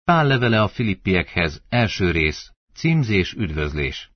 Pál levele a Filippiekhez, első rész, címzés, üdvözlés.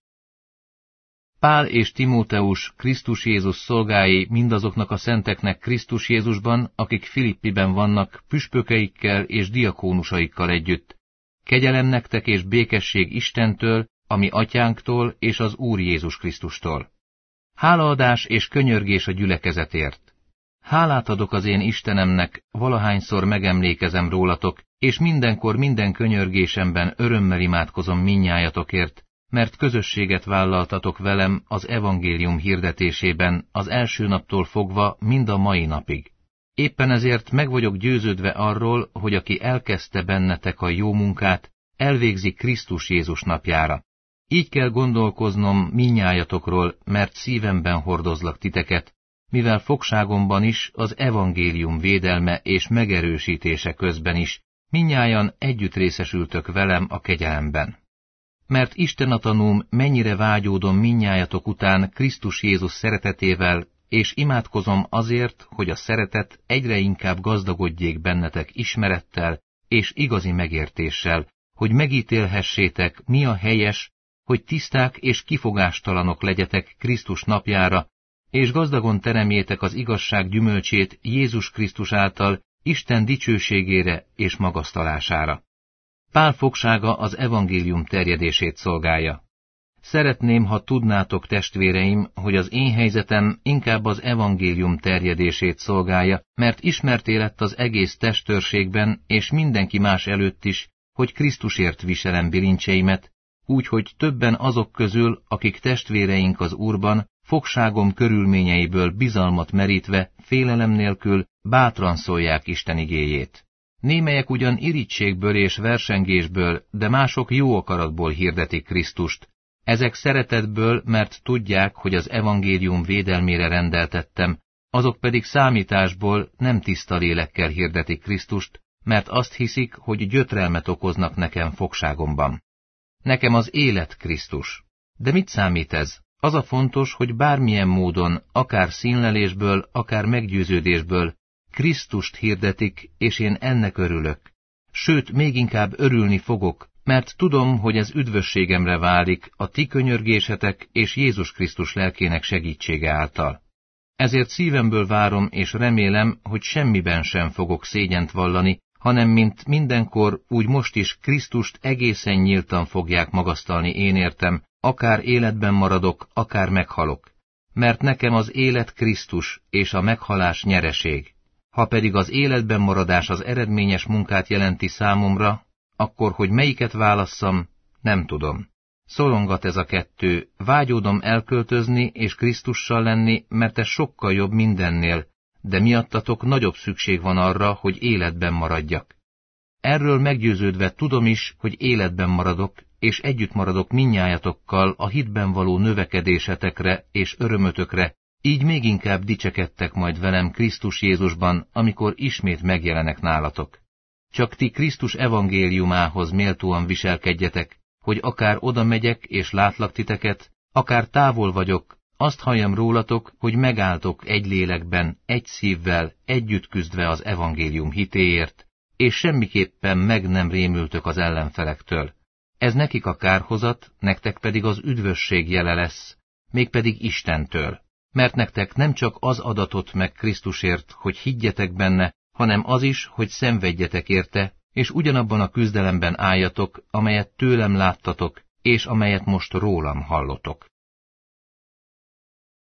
Pál és Timóteus, Krisztus Jézus szolgái mindazoknak a szenteknek Krisztus Jézusban, akik Filippiben vannak, püspökeikkel és diakónusaikkal együtt. Kegyelem nektek és békesség Istentől, ami atyánktól és az Úr Jézus Krisztustól. Hálaadás és könyörgés a gyülekezetért. Hálát adok az én Istenemnek, valahányszor megemlékezem rólatok, és mindenkor minden könyörgésemben örömmel imádkozom mindnyájatokért, mert közösséget vállaltatok velem az evangélium hirdetésében az első naptól fogva mind a mai napig. Éppen ezért meg vagyok győződve arról, hogy aki elkezdte bennetek a jó munkát, elvégzi Krisztus Jézus napjára. Így kell gondolkoznom mindnyájatokról, mert szívemben hordozlak titeket, mivel fogságomban is az evangélium védelme és megerősítése közben is, mindnyájan együtt részesültök velem a kegyelemben. Mert Isten a tanúm, mennyire vágyódom mindnyájatok után Krisztus Jézus szeretetével, és imádkozom azért, hogy a szeretet egyre inkább gazdagodjék bennetek ismerettel és igazi megértéssel, hogy megítélhessétek, mi a helyes, hogy tiszták és kifogástalanok legyetek Krisztus napjára, és gazdagon teremjétek az igazság gyümölcsét Jézus Krisztus által Isten dicsőségére és magasztalására. Pál fogsága az evangélium terjedését szolgálja. Szeretném, ha tudnátok, testvéreim, hogy az én helyzetem inkább az evangélium terjedését szolgálja, mert ismerté lett az egész testőrségben és mindenki más előtt is, hogy Krisztusért viselem bilincseimet, úgyhogy többen azok közül, akik testvéreink az Úrban, fogságom körülményeiből bizalmat merítve, félelem nélkül bátran szólják Isten igéjét. Némelyek ugyan irítségből és versengésből, de mások jó akaratból hirdetik Krisztust. Ezek szeretetből, mert tudják, hogy az evangélium védelmére rendeltettem, azok pedig számításból, nem tiszta lélekkel hirdetik Krisztust, mert azt hiszik, hogy gyötrelmet okoznak nekem fogságomban. Nekem az élet Krisztus. De mit számít ez? Az a fontos, hogy bármilyen módon, akár színlelésből, akár meggyőződésből, Krisztust hirdetik, és én ennek örülök. Sőt, még inkább örülni fogok, mert tudom, hogy ez üdvösségemre válik a ti könyörgésetek és Jézus Krisztus lelkének segítsége által. Ezért szívemből várom és remélem, hogy semmiben sem fogok szégyent vallani, hanem mint mindenkor, úgy most is Krisztust egészen nyíltan fogják magasztalni én értem, akár életben maradok, akár meghalok. Mert nekem az élet Krisztus és a meghalás nyereség. Ha pedig az életben maradás az eredményes munkát jelenti számomra, akkor, hogy melyiket válasszam, nem tudom. Szorongat ez a kettő, vágyódom elköltözni és Krisztussal lenni, mert ez sokkal jobb mindennél, de miattatok nagyobb szükség van arra, hogy életben maradjak. Erről meggyőződve tudom is, hogy életben maradok, és együtt maradok mindnyájatokkal a hitben való növekedésetekre és örömötökre, így még inkább dicsekedtek majd velem Krisztus Jézusban, amikor ismét megjelenek nálatok. Csak ti Krisztus evangéliumához méltóan viselkedjetek, hogy akár oda megyek és látlak titeket, akár távol vagyok, azt halljam rólatok, hogy megálltok egy lélekben, egy szívvel, együtt küzdve az evangélium hitéért, és semmiképpen meg nem rémültök az ellenfelektől. Ez nekik a kárhozat, nektek pedig az üdvösség jele lesz, mégpedig Istentől. Mert nektek nem csak az adatot meg Krisztusért, hogy higgyetek benne, hanem az is, hogy szenvedjetek érte, és ugyanabban a küzdelemben álljatok, amelyet tőlem láttatok, és amelyet most rólam hallotok.